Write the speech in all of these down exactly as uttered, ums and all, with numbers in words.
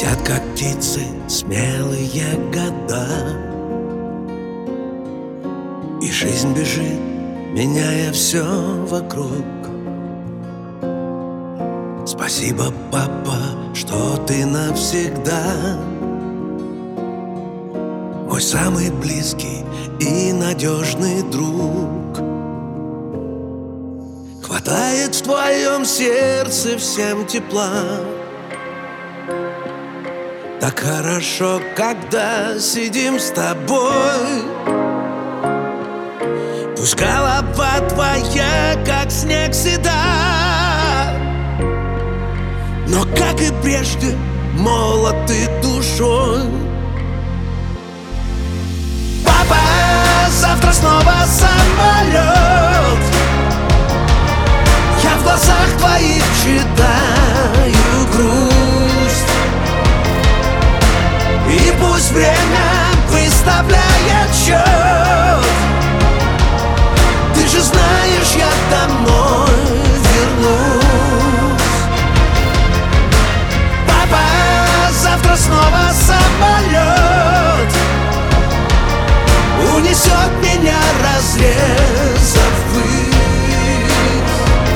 Летят, как птицы, смелые года, и жизнь бежит, меняя все вокруг. Спасибо, папа, что ты навсегда мой самый близкий и надежный друг. Хватает в твоем сердце всем тепла. Так хорошо, когда сидим с тобой. Пусть голова твоя, как снег, седа, но, как и прежде, молод ты душой. Папа, завтра снова самолет. Я в глазах твоих читаю грусть. И пусть время выставляет счет, ты же знаешь, я домой вернусь. Папа, завтра снова самолет унесет меня, разрезав ввысь.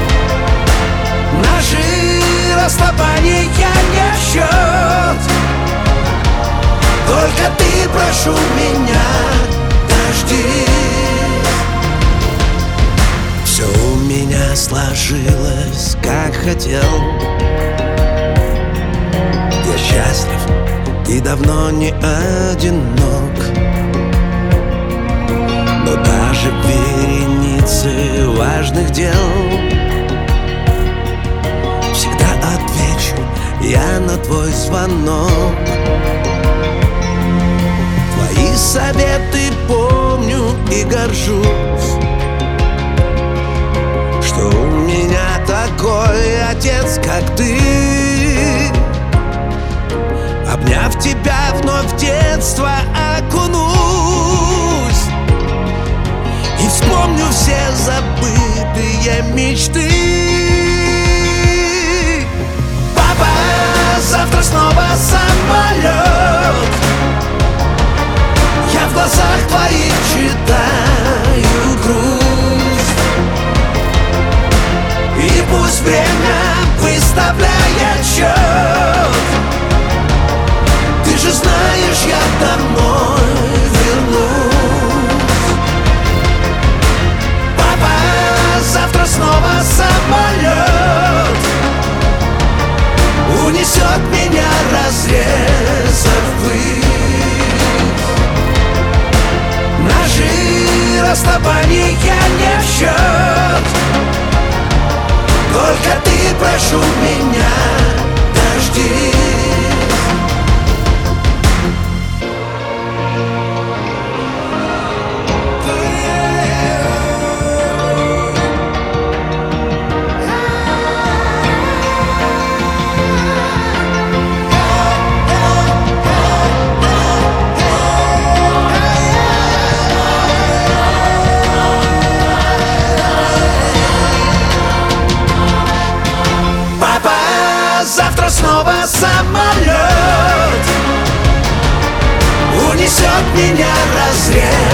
Наши расставания не в счет, только ты, прошу меня, дождись. Все у меня сложилось, как хотел. Я счастлив и давно не одинок. Но даже в веренице важных дел всегда отвечу я на твой звонок. Твои советы помню и горжусь, что у меня такой отец, как ты. Обняв тебя, вновь в детство окунусь и вспомню все забытые мечты. Папа, завтра снова самолет. Я в глазах твоих читаю грусть. И пусть время выставляет счет, ты же знаешь, я домой вернусь. Папа, завтра снова самолет унесет меня, разрезав ввысь. Наши расставания не в счет, только ты, прошу меня, дождись. Завтра снова самолет унесет меня, разрез.